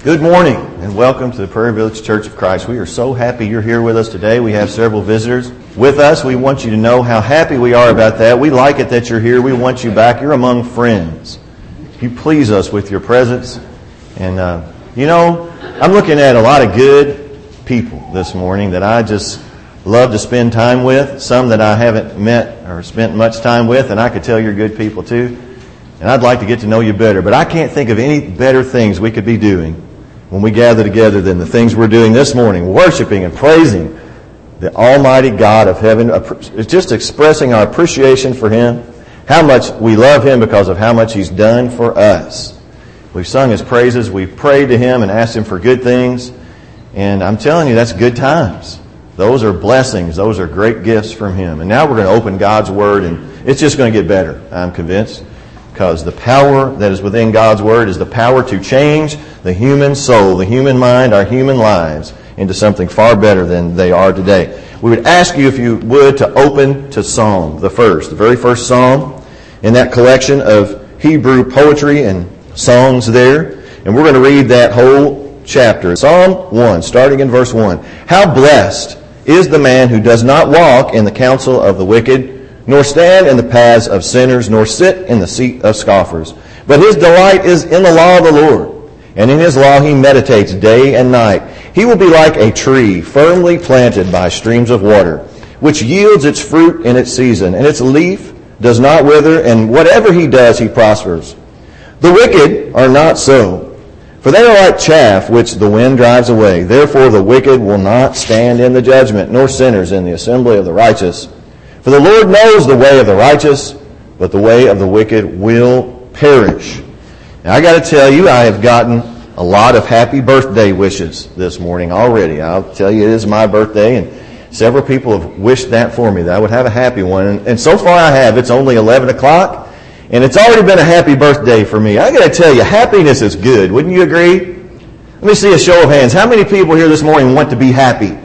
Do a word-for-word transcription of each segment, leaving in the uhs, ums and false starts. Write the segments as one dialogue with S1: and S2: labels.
S1: Good morning and welcome to the Prairie Village Church of Christ. We are so happy you're here with us today. We have several visitors with us. We want you to know how happy we are about that. We like it that you're here. We want you back. You're among friends. You please us with your presence. And, uh, you know, I'm looking at a lot of good people this morning that I just love to spend time with. Some that I haven't met or spent much time with, and I could tell you're good people too. And I'd like to get to know you better. But I can't think of any better things we could be doing when we gather together than the things we're doing this morning, worshiping and praising the Almighty God of heaven. It's just expressing our appreciation for Him, how much we love Him because of how much He's done for us. We've sung His praises, we've prayed to Him and asked Him for good things, and I'm telling you, that's good times. Those are blessings, those are great gifts from Him. And now we're going to open God's Word, and it's just going to get better, I'm convinced. Because the power that is within God's Word is the power to change the human soul, the human mind, our human lives into something far better than they are today. We would ask you, if you would, to open to Psalm, the first, the very first Psalm in that collection of Hebrew poetry and songs there. And we're going to read that whole chapter. Psalm one, starting in verse one. How blessed is the man who does not walk in the counsel of the wicked, nor stand in the paths of sinners, nor sit in the seat of scoffers. But his delight is in the law of the Lord, and in His law he meditates day and night. He will be like a tree firmly planted by streams of water, which yields its fruit in its season, and its leaf does not wither, and whatever he does he prospers. The wicked are not so, for they are like chaff which the wind drives away. Therefore the wicked will not stand in the judgment, nor sinners in the assembly of the righteous. For the Lord knows the way of the righteous, but the way of the wicked will perish. Now I got to tell you, I have gotten a lot of happy birthday wishes this morning already. I'll tell you, it is my birthday, and several people have wished that for me, that I would have a happy one. And, and so far I have. It's only eleven o'clock, and it's already been a happy birthday for me. I got to tell you, happiness is good. Wouldn't you agree? Let me see a show of hands. How many people here this morning want to be happy?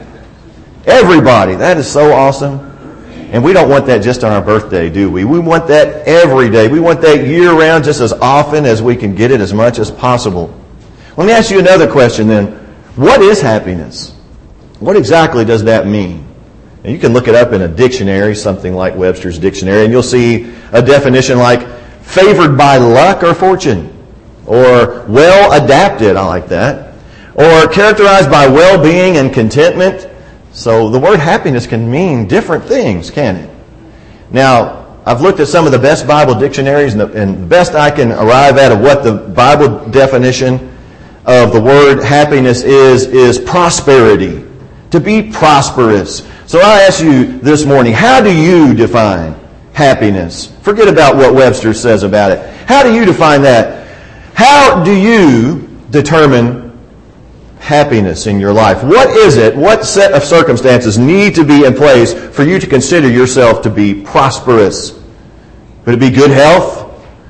S1: Everybody. That is so awesome. And we don't want that just on our birthday, do we? We want that every day. We want that year-round, just as often as we can get it, as much as possible. Let me ask you another question then. What is happiness? What exactly does that mean? And you can look it up in a dictionary, something like Webster's Dictionary, and you'll see a definition like favored by luck or fortune, or well-adapted, I like that, or characterized by well-being and contentment. So the word happiness can mean different things, can it? Now, I've looked at some of the best Bible dictionaries, and the, and the best I can arrive at of what the Bible definition of the word happiness is, is prosperity. To be prosperous. So I ask you this morning, how do you define happiness? Forget about what Webster says about it. How do you define that? How do you determine happiness in your life? What is it? What set of circumstances need to be in place for you to consider yourself to be prosperous? Could it be good health?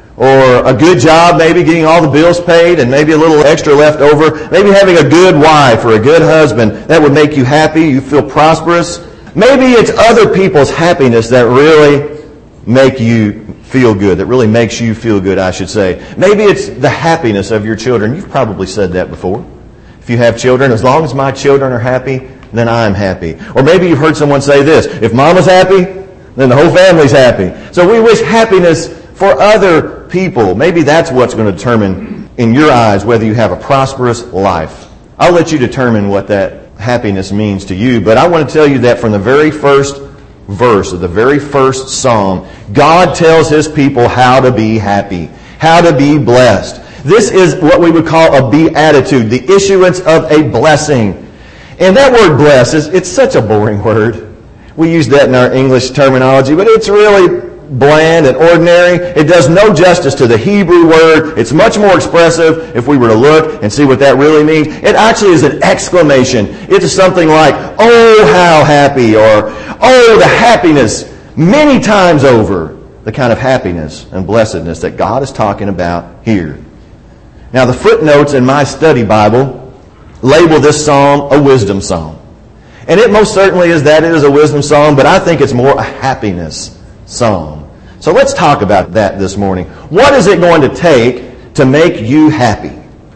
S1: Or a good job, maybe getting all the bills paid and maybe a little extra left over? Maybe having a good wife or a good husband that would make you happy, you feel prosperous? Maybe it's other people's happiness that really make you feel good, that really makes you feel good, I should say. Maybe it's the happiness of your children. You've probably said that before. If you have children, as long as my children are happy, then I'm happy. Or maybe you've heard someone say this, if mama's happy, then the whole family's happy. So we wish happiness for other people. Maybe that's what's going to determine, in your eyes, whether you have a prosperous life. I'll let you determine what that happiness means to you, but I want to tell you that from the very first verse of the very first psalm, God tells His people how to be happy, how to be blessed. This is what we would call a beatitude, the issuance of a blessing. And that word bless, is it's such a boring word. We use that in our English terminology, but it's really bland and ordinary. It does no justice to the Hebrew word. It's much more expressive if we were to look and see what that really means. It actually is an exclamation. It's something like, oh, how happy, or oh, the happiness, many times over, the kind of happiness and blessedness that God is talking about here. Now, the footnotes in my study Bible label this psalm a wisdom psalm. And it most certainly is that. It is a wisdom psalm, but I think it's more a happiness psalm. So let's talk about that this morning. What is it going to take to make you happy?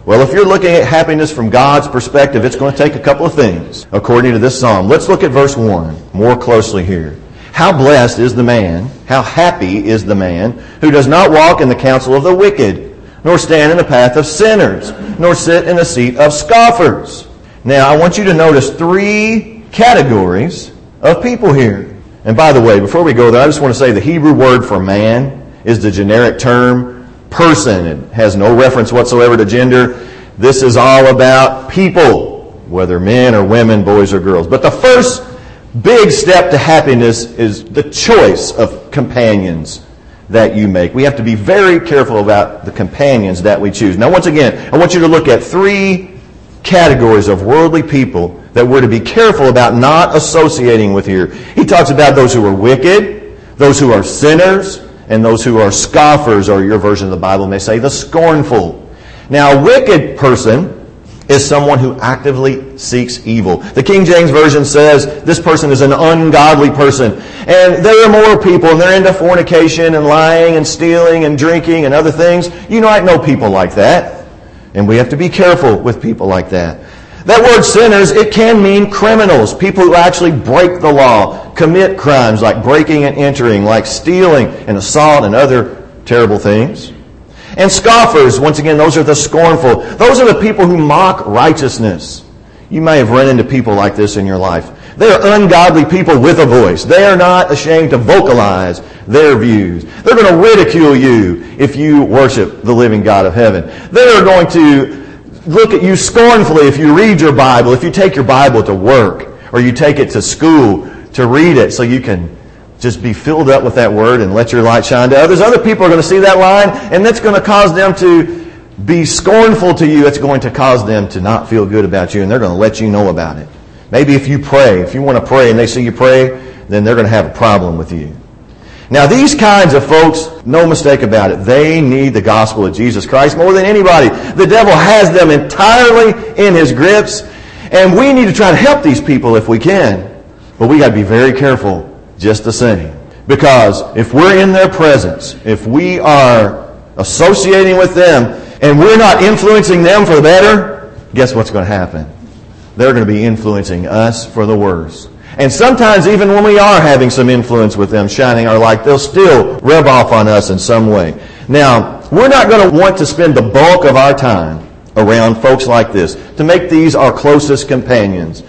S1: Well, if you're looking at happiness from God's perspective, it's going to take a couple of things, according to this psalm. Let's look at verse one more closely here. How blessed is the man, how happy is the man, who does not walk in the counsel of the wicked, nor stand in the path of sinners, nor sit in the seat of scoffers. Now, I want you to notice three categories of people here. And by the way, before we go there, I just want to say the Hebrew word for man is the generic term person. It has no reference whatsoever to gender. This is all about people, whether men or women, boys or girls. But the first big step to happiness is the choice of companions that you make. We have to be very careful about the companions that we choose. Now, once again, I want you to look at three categories of worldly people that we're to be careful about not associating with here. He talks about those who are wicked, those who are sinners, and those who are scoffers, or your version of the Bible may say the scornful. Now, a wicked person is someone who actively seeks evil. The King James Version says this person is an ungodly person. And there are more people, and they're into fornication and lying and stealing and drinking and other things. You might know people like that. And we have to be careful with people like that. That word sinners, it can mean criminals, people who actually break the law, commit crimes like breaking and entering, like stealing and assault and other terrible things. And scoffers, once again, those are the scornful. Those are the people who mock righteousness. You may have run into people like this in your life. They are ungodly people with a voice. They are not ashamed to vocalize their views. They're going to ridicule you if you worship the living God of heaven. They are going to look at you scornfully if you read your Bible, if you take your Bible to work, or you take it to school to read it so you can just be filled up with that word and let your light shine to others. Other people are going to see that line, and that's going to cause them to be scornful to you. It's going to cause them to not feel good about you, and they're going to let you know about it. Maybe if you pray, if you want to pray and they see you pray, then they're going to have a problem with you. Now, these kinds of folks, no mistake about it, they need the gospel of Jesus Christ more than anybody. The devil has them entirely in his grips, and we need to try to help these people if we can. But we got to be very careful just the same. Because if we're in their presence, if we are associating with them, and we're not influencing them for the better, guess what's going to happen? They're going to be influencing us for the worse. And sometimes even when we are having some influence with them, shining our light, they'll still rub off on us in some way. Now, we're not going to want to spend the bulk of our time around folks like this, to make these our closest companions,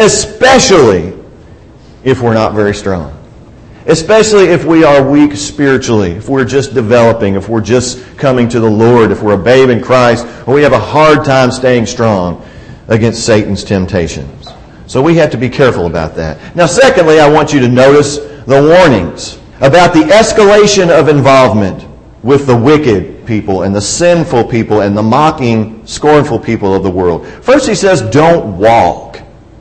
S1: especially if we're not very strong. Especially if we are weak spiritually, if we're just developing, if we're just coming to the Lord, if we're a babe in Christ, or we have a hard time staying strong against Satan's temptations. So we have to be careful about that. Now, secondly, I want you to notice the warnings about the escalation of involvement with the wicked people and the sinful people and the mocking, scornful people of the world. First, he says, don't walk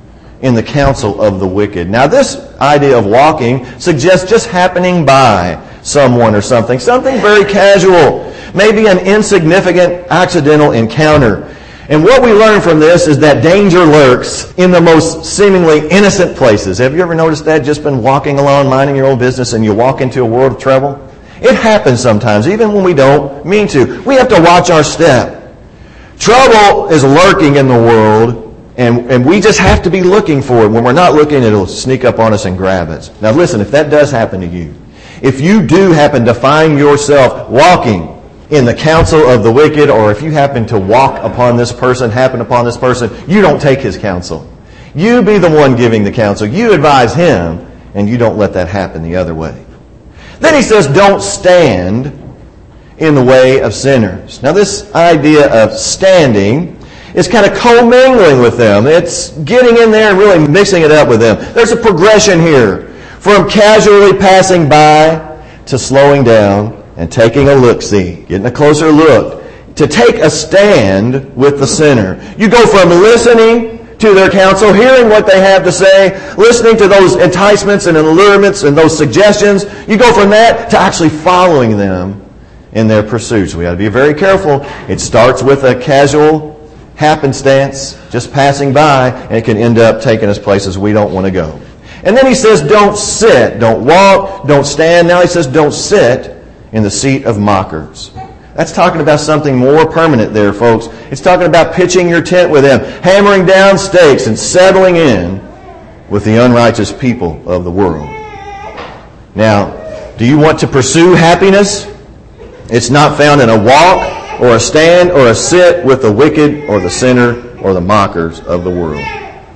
S1: in the counsel of the wicked. Now, this idea of walking suggests just happening by someone or something, something very casual, maybe an insignificant accidental encounter. And what we learn from this is that danger lurks in the most seemingly innocent places. Have you ever noticed that? Just been walking along, minding your own business, and you walk into a world of trouble? It happens sometimes, even when we don't mean to. We have to watch our step. Trouble is lurking in the world, and, and we just have to be looking for it. When we're not looking, it'll sneak up on us and grab us. Now listen, if that does happen to you, if you do happen to find yourself walking in the counsel of the wicked, or if you happen to walk upon this person, happen upon this person, you don't take his counsel. You be the one giving the counsel. You advise him, and you don't let that happen the other way. Then he says, don't stand in the way of sinners. Now this idea of standing is kind of commingling with them. It's getting in there and really mixing it up with them. There's a progression here from casually passing by to slowing down and taking a look-see, getting a closer look, to take a stand with the sinner. You go from listening to their counsel, hearing what they have to say, listening to those enticements and allurements and those suggestions. You go from that to actually following them in their pursuits. We got to be very careful. It starts with a casual happenstance, just passing by, and it can end up taking us places we don't want to go. And then he says, don't sit, don't walk, don't stand. Now he says, don't sit in the seat of mockers. That's talking about something more permanent there, folks. It's talking about pitching your tent with them, hammering down stakes and settling in with the unrighteous people of the world. Now, do you want to pursue happiness? It's not found in a walk or a stand or a sit with the wicked or the sinner or the mockers of the world.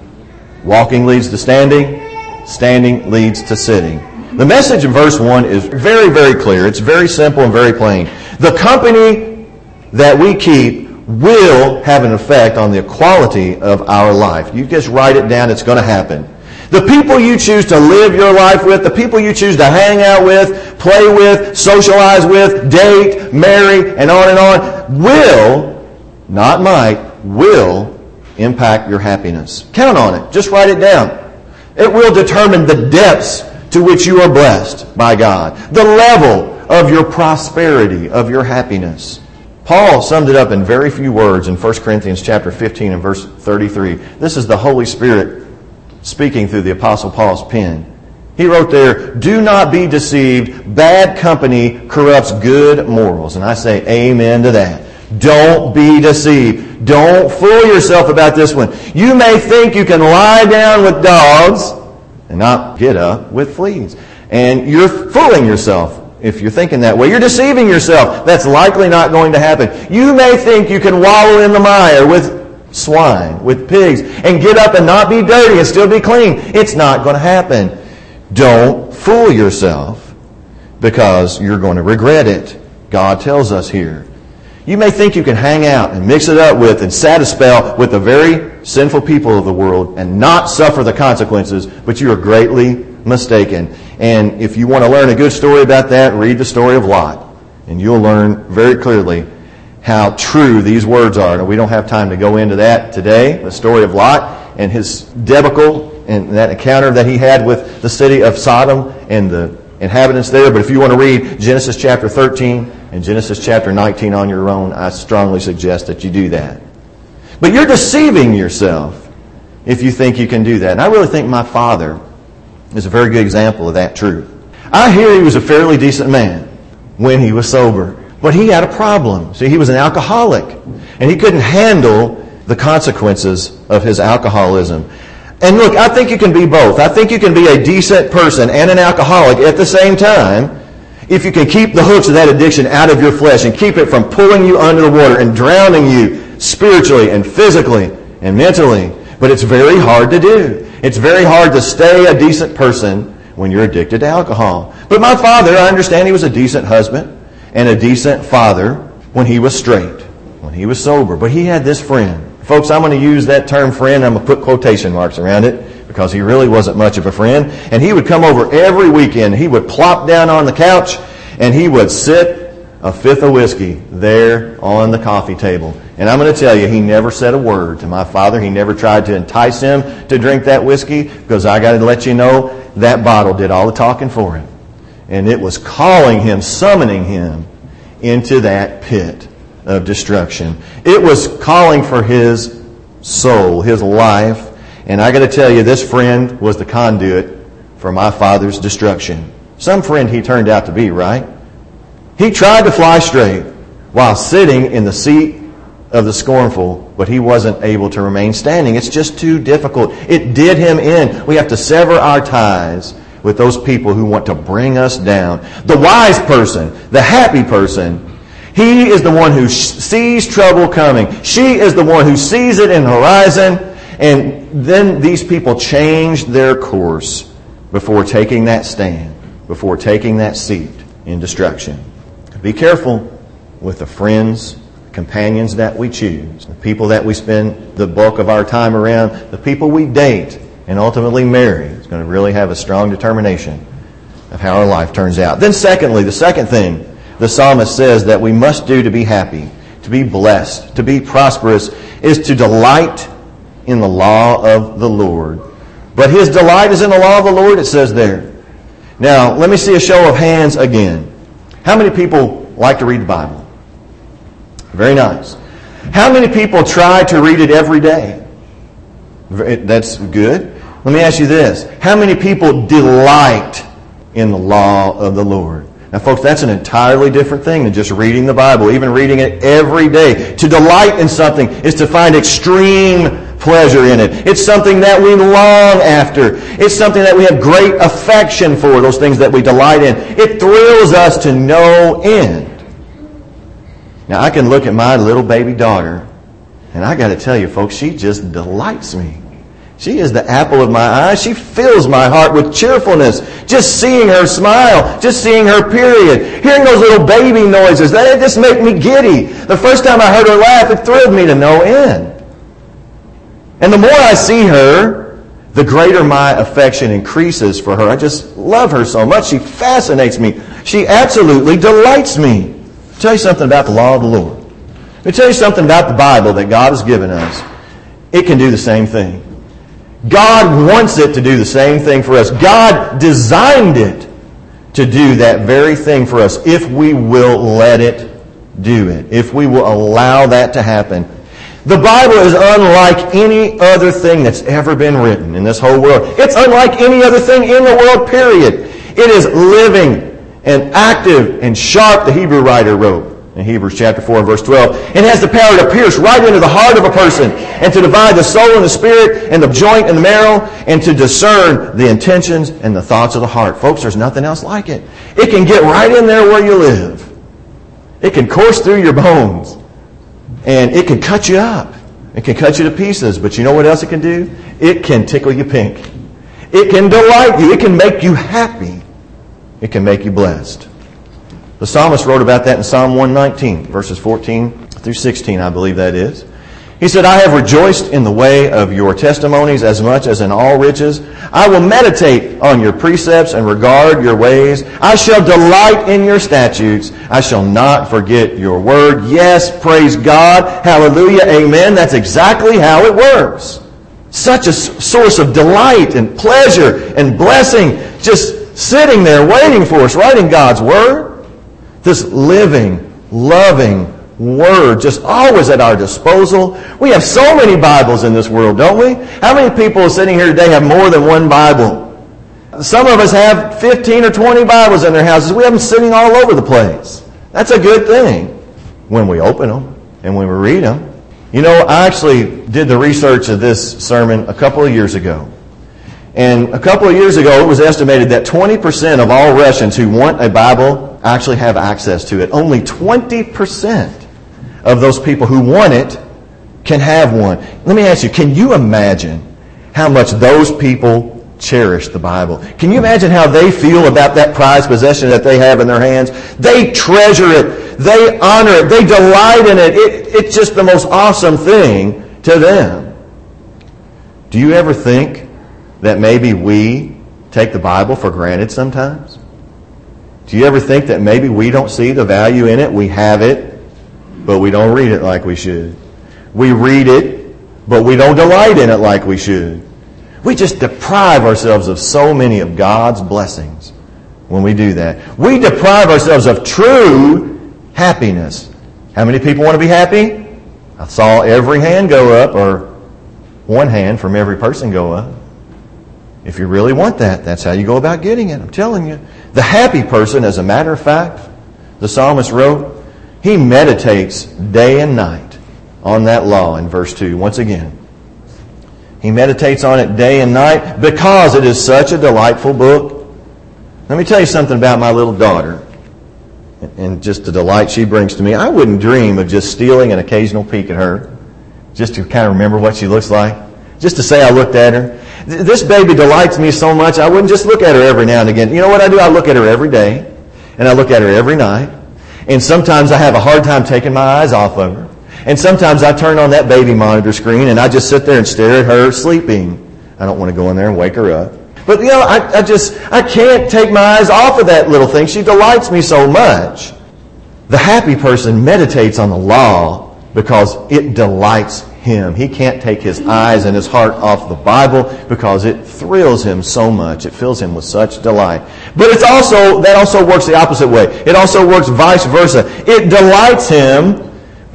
S1: Walking leads to standing. Standing leads to sitting. The message in verse one is very, very clear. It's very simple and very plain. The company that we keep will have an effect on the quality of our life. You just write it down. It's going to happen. The people you choose to live your life with, the people you choose to hang out with, play with, socialize with, date, marry, and on and on, will, not might, will impact your happiness. Count on it. Just write it down. It will determine the depths to which you are blessed by God, the level of your prosperity, of your happiness. Paul summed it up in very few words in First Corinthians chapter fifteen and verse thirty-three. This is the Holy Spirit speaking through the Apostle Paul's pen. He wrote there, "Do not be deceived. Bad company corrupts good morals." And I say amen to that. Don't be deceived. Don't fool yourself about this one. You may think you can lie down with dogs and not get up with fleas. And you're fooling yourself if you're thinking that way. You're deceiving yourself. That's likely not going to happen. You may think you can wallow in the mire with swine, with pigs, and get up and not be dirty and still be clean. It's not going to happen. Don't fool yourself because you're going to regret it. God tells us here. You may think you can hang out and mix it up with and sat a spell with the very sinful people of the world and not suffer the consequences, but you are greatly mistaken. And if you want to learn a good story about that, read the story of Lot. And you'll learn very clearly how true these words are. Now, we don't have time to go into that today, the story of Lot and his debacle and that encounter that he had with the city of Sodom and the inhabitants there. But if you want to read Genesis chapter thirteen and Genesis chapter nineteen on your own, I strongly suggest that you do that. But you're deceiving yourself if you think you can do that. And I really think my father is a very good example of that truth. I hear he was a fairly decent man when he was sober. But he had a problem. See, he was an alcoholic. And he couldn't handle the consequences of his alcoholism. And look, I think you can be both. I think you can be a decent person and an alcoholic at the same time if you can keep the hooks of that addiction out of your flesh and keep it from pulling you under the water and drowning you spiritually and physically and mentally. But it's very hard to do. It's very hard to stay a decent person when you're addicted to alcohol. But my father, I understand he was a decent husband and a decent father when he was straight, when he was sober. But he had this friend. Folks, I'm going to use that term friend. I'm going to put quotation marks around it because he really wasn't much of a friend. And he would come over every weekend. He would plop down on the couch and he would sit a fifth of whiskey there on the coffee table. And I'm going to tell you, he never said a word to my father. He never tried to entice him to drink that whiskey because I got to let you know that bottle did all the talking for him. And it was calling him, summoning him into that pit of destruction. It was calling for his soul, his life. And I got to tell you, this friend was the conduit for my father's destruction. Some friend he turned out to be, right? He tried to fly straight while sitting in the seat of the scornful, but he wasn't able to remain standing. It's just too difficult. It did him in. We have to sever our ties with those people who want to bring us down. The wise person, the happy person, he is the one who sees trouble coming. She is the one who sees it in the horizon. And then these people change their course before taking that stand, before taking that seat in destruction. Be careful with the friends, companions that we choose, the people that we spend the bulk of our time around, the people we date and ultimately marry. It's going to really have a strong determination of how our life turns out. Then secondly, the second thing the psalmist says that we must do to be happy, to be blessed, to be prosperous, is to delight in the law of the Lord. But his delight is in the law of the Lord, it says there. Now, let me see a show of hands again. How many people like to read the Bible? Very nice. How many people try to read it every day? That's good. Let me ask you this. How many people delight in the law of the Lord? Now, Now, folks, that's an entirely different thing than just reading the Bible, even reading it every day. To delight in something is to find extreme pleasure in it. It's something that we long after. It's something that we have great affection for, those things that we delight in. It thrills us to no end. Now, I can look at my little baby daughter, and I got to tell you, folks, she just delights me. She is the apple of my eye. She fills my heart with cheerfulness. Just seeing her smile, just seeing her period, hearing those little baby noises, that just make me giddy. The first time I heard her laugh, it thrilled me to no end. And the more I see her, the greater my affection increases for her. I just love her so much. She fascinates me. She absolutely delights me. I'll tell you something about the law of the Lord. Let me tell you something about the Bible that God has given us. It can do the same thing. God wants it to do the same thing for us. God designed it to do that very thing for us if we will let it do it, if we will allow that to happen. The Bible is unlike any other thing that's ever been written in this whole world. It's unlike any other thing in the world, period. It is living and active and sharp, the Hebrew writer wrote in Hebrews chapter four and verse twelve. It has the power to pierce right into the heart of a person and to divide the soul and the spirit and the joint and the marrow and to discern the intentions and the thoughts of the heart. Folks, there's nothing else like it. It can get right in there where you live. It can course through your bones. And it can cut you up. It can cut you to pieces. But you know what else it can do? It can tickle you pink. It can delight you. It can make you happy. It can make you blessed. The psalmist wrote about that in Psalm one nineteen, verses fourteen through sixteen, I believe that is. He said, I have rejoiced in the way of your testimonies as much as in all riches. I will meditate on your precepts and regard your ways. I shall delight in your statutes. I shall not forget your word. Yes, praise God. Hallelujah. Amen. That's exactly how it works. Such a source of delight and pleasure and blessing, just sitting there waiting for us, right in God's word. This living, loving Word just always at our disposal. We have so many Bibles in this world, don't we? How many people sitting here today have more than one Bible? Some of us have fifteen or twenty Bibles in their houses. We have them sitting all over the place. That's a good thing when we open them and when we read them. You know, I actually did the research of this sermon a couple of years ago. And a couple of years ago, it was estimated that twenty percent of all Russians who want a Bible actually have access to it. Only twenty percent of those people who want it can have one. Let me ask you, can you imagine how much those people cherish the Bible? Can you imagine how they feel about that prized possession that they have in their hands? They treasure it. They honor it. They delight in it. it it's just the most awesome thing to them. Do you ever think that maybe we take the Bible for granted sometimes? Do you ever think that maybe we don't see the value in it? We have it, but we don't read it like we should. We read it, but we don't delight in it like we should. We just deprive ourselves of so many of God's blessings when we do that. We deprive ourselves of true happiness. How many people want to be happy? I saw every hand go up, or one hand from every person go up. If you really want that, that's how you go about getting it. I'm telling you. The happy person, as a matter of fact, the psalmist wrote, he meditates day and night on that law in verse two. Once again, he meditates on it day and night because it is such a delightful book. Let me tell you something about my little daughter and just the delight she brings to me. I wouldn't dream of just stealing an occasional peek at her just to kind of remember what she looks like, just to say I looked at her. This baby delights me so much, I wouldn't just look at her every now and again. You know what I do? I look at her every day, and I look at her every night. And sometimes I have a hard time taking my eyes off of her. And sometimes I turn on that baby monitor screen, and I just sit there and stare at her sleeping. I don't want to go in there and wake her up. But, you know, I, I just, I can't take my eyes off of that little thing. She delights me so much. The happy person meditates on the law because it delights him. He can't take his eyes and his heart off the Bible because it thrills him so much. It fills him with such delight. But it's also, that also works the opposite way. It also works vice versa. It delights him,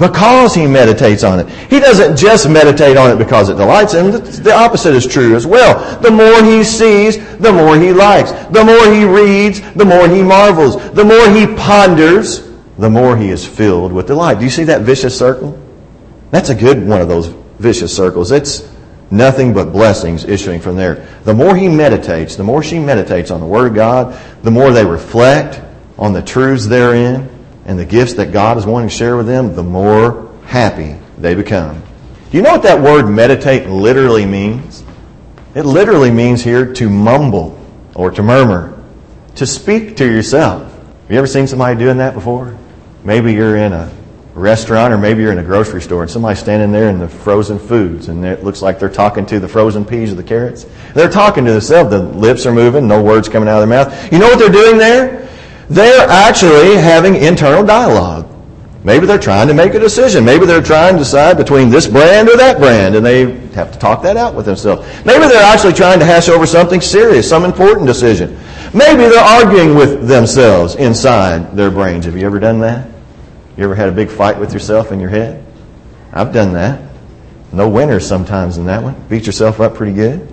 S1: because he meditates on it. He doesn't just meditate on it because it delights him. The opposite is true as well. The more he sees, the more he likes. The more he reads, the more he marvels. The more he ponders, the more he is filled with delight. Do you see that vicious circle? That's a good one of those vicious circles. It's nothing but blessings issuing from there. The more he meditates, the more she meditates on the Word of God, the more they reflect on the truths therein and the gifts that God is wanting to share with them, the more happy they become. Do you know what that word meditate literally means? It literally means here to mumble or to murmur, to speak to yourself. Have you ever seen somebody doing that before? Maybe you're in a restaurant or maybe you're in a grocery store and somebody's standing there in the frozen foods and it looks like they're talking to the frozen peas or the carrots. They're talking to themselves. The lips are moving, no words coming out of their mouth. You know what they're doing there? They're actually having internal dialogue. Maybe they're trying to make a decision. Maybe they're trying to decide between this brand or that brand, and they have to talk that out with themselves. Maybe they're actually trying to hash over something serious, some important decision. Maybe they're arguing with themselves inside their brains. Have you ever done that? You ever had a big fight with yourself in your head? I've done that. No winners sometimes in that one. Beat yourself up pretty good.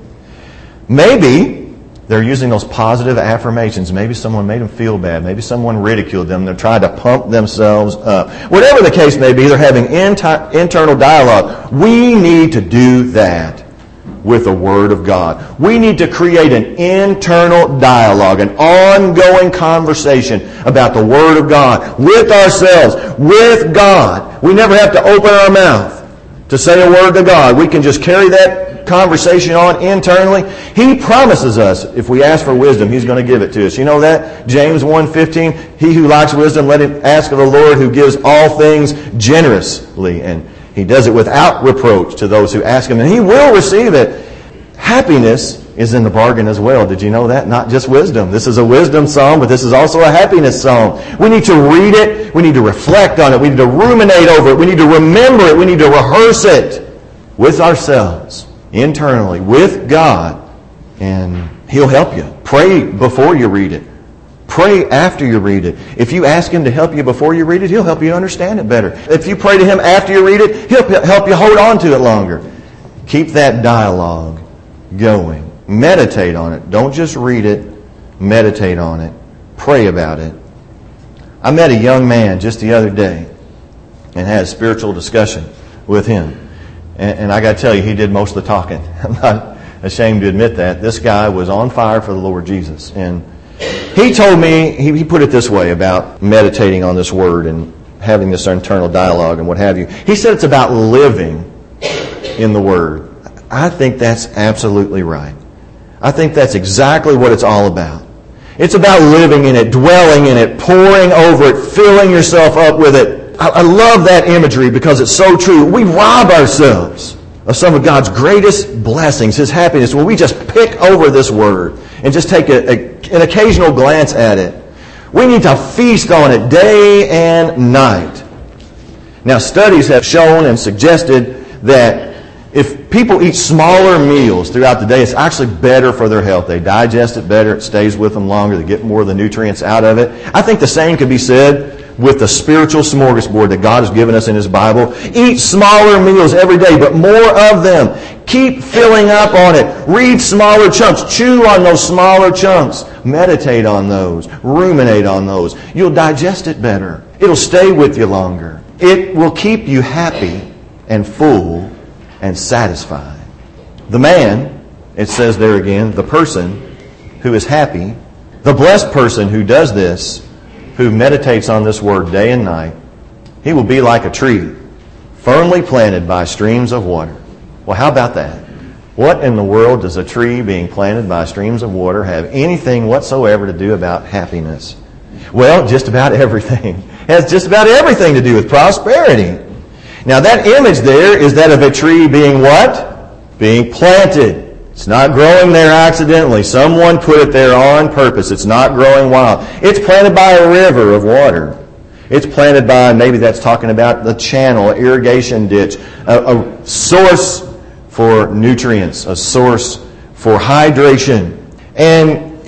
S1: Maybe they're using those positive affirmations. Maybe someone made them feel bad. Maybe someone ridiculed them. They're trying to pump themselves up. Whatever the case may be, they're having inti- internal dialogue. We need to do that with the Word of God. We need to create an internal dialogue, an ongoing conversation about the Word of God with ourselves, with God. We never have to open our mouth to say a word to God. We can just carry that conversation on internally. He promises us, if we ask for wisdom, He's going to give it to us. You know that? James one fifteen, he who lacks wisdom, let him ask of the Lord who gives all things generously. And He does it without reproach to those who ask Him. And He will receive it. Happiness is in the bargain as well. Did you know that? Not just wisdom. This is a wisdom psalm, but this is also a happiness psalm. We need to read it. We need to reflect on it. We need to ruminate over it. We need to remember it. We need to rehearse it with ourselves, internally, with God. And He'll help you. Pray before you read it. Pray after you read it. If you ask Him to help you before you read it, He'll help you understand it better. If you pray to Him after you read it, He'll help you hold on to it longer. Keep that dialogue going. Meditate on it. Don't just read it. Meditate on it. Pray about it. I met a young man just the other day and had a spiritual discussion with him. And, and I got to tell you, he did most of the talking. I'm not ashamed to admit that. This guy was on fire for the Lord Jesus. And he told me, he, he put it this way about meditating on this Word and having this internal dialogue and what have you. He said it's about living in the Word. I think that's absolutely right. I think that's exactly what it's all about. It's about living in it, dwelling in it, poring over it, filling yourself up with it. I, I love that imagery because it's so true. We rob ourselves of some of God's greatest blessings, His happiness, when we just pick over this Word and just take a, a, an occasional glance at it. We need to feast on it day and night. Now, studies have shown and suggested that if people eat smaller meals throughout the day, it's actually better for their health. They digest it better. It stays with them longer. They get more of the nutrients out of it. I think the same could be said with the spiritual smorgasbord that God has given us in His Bible. Eat smaller meals every day, but more of them. Keep filling up on it. Read smaller chunks. Chew on those smaller chunks. Meditate on those. Ruminate on those. You'll digest it better. It'll stay with you longer. It will keep you happy and full and satisfied. The man, it says there again, the person who is happy, the blessed person who does this, who meditates on this Word day and night, he will be like a tree, firmly planted by streams of water. Well, how about that? What in the world does a tree being planted by streams of water have anything whatsoever to do about happiness? Well, just about everything. It has just about everything to do with prosperity. Now that image there is that of a tree being what? Being planted. It's not growing there accidentally. Someone put it there on purpose. It's not growing wild. It's planted by a river of water. It's planted by, maybe that's talking about the channel, irrigation ditch, a, a source for nutrients, a source for hydration. And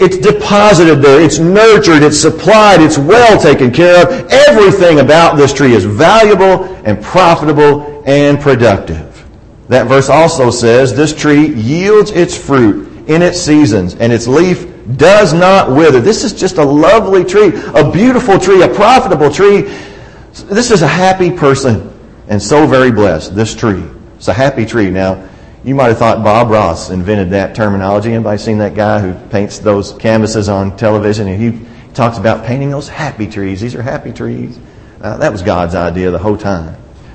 S1: It's deposited there. It's nurtured. It's supplied. It's well taken care of. Everything about this tree is valuable and profitable and productive. That verse also says this tree yields its fruit in its seasons, and its leaf does not wither. This is just a lovely tree, a beautiful tree, a profitable tree. This is a happy person, and so very blessed, this tree. It's a happy tree. Now, you might have thought Bob Ross invented that terminology. Anybody seen that guy who paints those canvases on television? And he talks about painting those happy trees. These are happy trees. Uh, that was God's idea the whole time.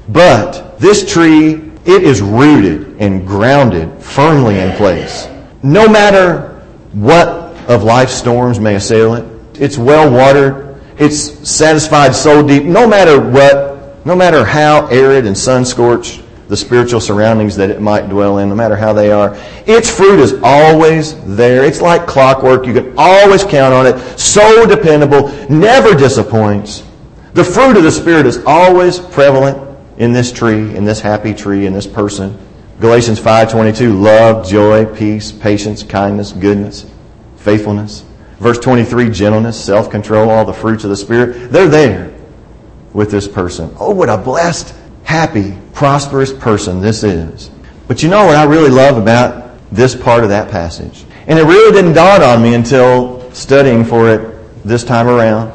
S1: But this tree, it is rooted and grounded firmly in place. No matter what of life's storms may assail it, it's well watered. It's satisfied so deep. No matter what, no matter how arid and sun-scorched the spiritual surroundings that it might dwell in, no matter how they are, its fruit is always there. It's like clockwork. You can always count on it. So dependable, never disappoints. The fruit of the Spirit is always prevalent in this tree, in this happy tree, in this person. Galatians five twenty-two, love, joy, peace, patience, kindness, goodness, faithfulness. Verse twenty-three, gentleness, self-control, all the fruits of the Spirit. They're there with this person. Oh, what a blessed, happy, prosperous person this is. But you know what I really love about this part of that passage? And it really didn't dawn on me until studying for it this time around,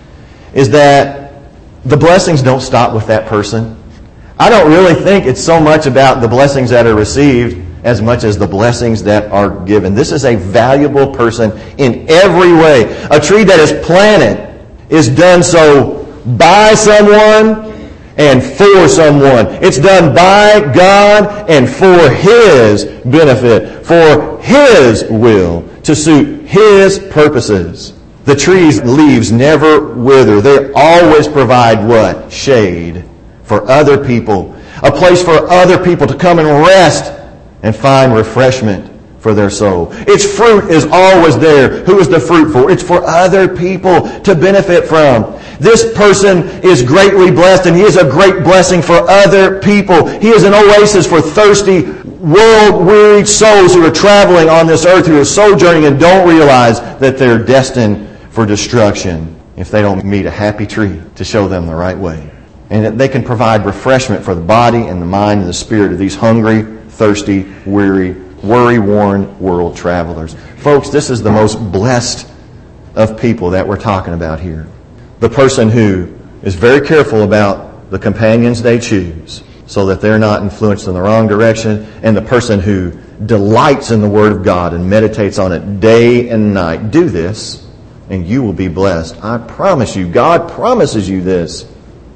S1: is that the blessings don't stop with that person. I don't really think it's so much about the blessings that are received as much as the blessings that are given. This is a valuable person in every way. A tree that is planted is done so by someone and for someone. It's done by God and for His benefit, for His will, to suit His purposes. The tree's leaves never wither. They always provide what? Shade for other people. A place for other people to come and rest and find refreshment for their soul. Its fruit is always there. Who is the fruit for? It's for other people to benefit from. This person is greatly blessed, and he is a great blessing for other people. He is an oasis for thirsty, world-wearied souls who are traveling on this earth, who are sojourning and don't realize that they're destined for destruction if they don't meet a happy tree to show them the right way. And that they can provide refreshment for the body and the mind and the spirit of these hungry, thirsty, weary, worry-worn world travelers. Folks, this is the most blessed of people that we're talking about here. The person who is very careful about the companions they choose so that they're not influenced in the wrong direction, and the person who delights in the Word of God and meditates on it day and night. Do this, and you will be blessed. I promise you. God promises you this.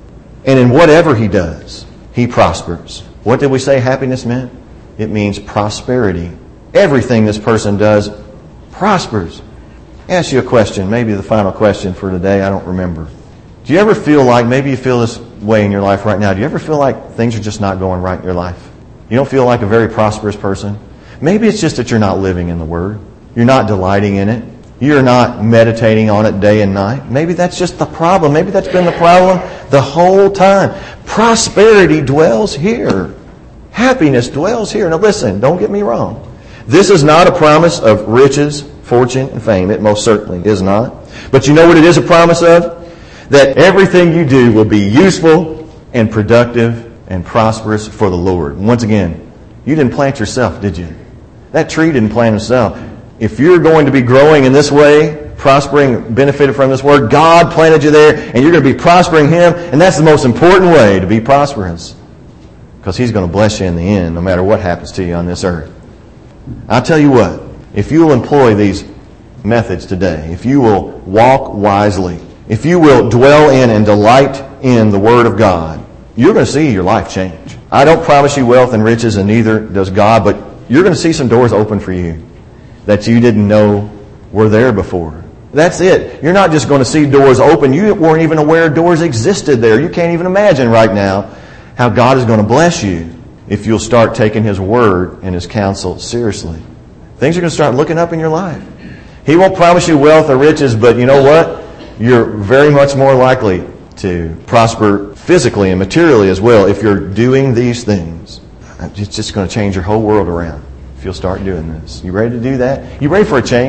S1: And in whatever he does, he prospers. What did we say happiness meant? It means prosperity. Everything this person does prospers. Ask you a question, maybe the final question for today, I don't remember. Do you ever feel like, maybe you feel this way in your life right now, do you ever feel like things are just not going right in your life? You don't feel like a very prosperous person? Maybe it's just that you're not living in the Word. You're not delighting in it. You're not meditating on it day and night. Maybe that's just the problem. Maybe that's been the problem the whole time. Prosperity dwells here. Happiness dwells here. Now listen, don't get me wrong. This is not a promise of riches, fortune, and fame. It most certainly is not. But you know what it is a promise of? That everything you do will be useful and productive and prosperous for the Lord. And once again, you didn't plant yourself, did you? That tree didn't plant itself. If you're going to be growing in this way, prospering, benefited from this word, God planted you there, and you're going to be prospering Him, and that's the most important way to be prosperous. Because He's going to bless you in the end, no matter what happens to you on this earth. I'll tell you what, if you will employ these methods today, if you will walk wisely, if you will dwell in and delight in the Word of God, you're going to see your life change. I don't promise you wealth and riches, and neither does God, but you're going to see some doors open for you that you didn't know were there before. That's it. You're not just going to see doors open. You weren't even aware doors existed there. You can't even imagine right now how God is going to bless you if you'll start taking His Word and His counsel seriously. Things are going to start looking up in your life. He won't promise you wealth or riches, but you know what? You're very much more likely to prosper physically and materially as well if you're doing these things. It's just going to change your whole world around if you'll start doing this. You ready to do that? You ready for a change?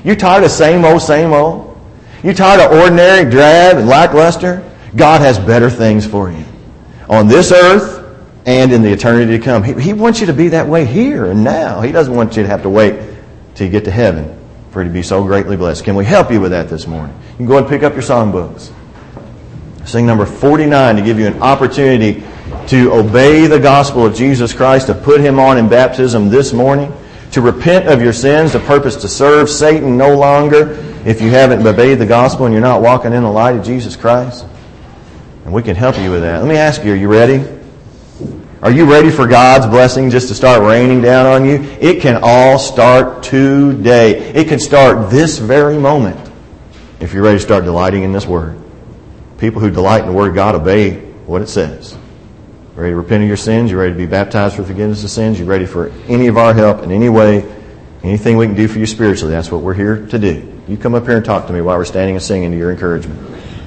S1: You tired of same old, same old? You tired of ordinary, drab, and lackluster? God has better things for you on this earth and in the eternity to come. He, he wants you to be that way here and now. He doesn't want you to have to wait till you get to heaven for you to be so greatly blessed. Can we help you with that this morning? You can go ahead and pick up your songbooks. Sing number forty-nine to give you an opportunity to obey the gospel of Jesus Christ, to put Him on in baptism this morning, to repent of your sins, to purpose to serve Satan no longer if you haven't obeyed the gospel and you're not walking in the light of Jesus Christ. And we can help you with that. Let me ask you, are you ready? Are you ready for God's blessing just to start raining down on you? It can all start today. It can start this very moment if you're ready to start delighting in this Word. People who delight in the Word of God obey what it says. You're ready to repent of your sins? You're ready to be baptized for forgiveness of sins? You're ready for any of our help in any way, anything we can do for you spiritually? That's what we're here to do. You come up here and talk to me while we're standing and singing to your encouragement.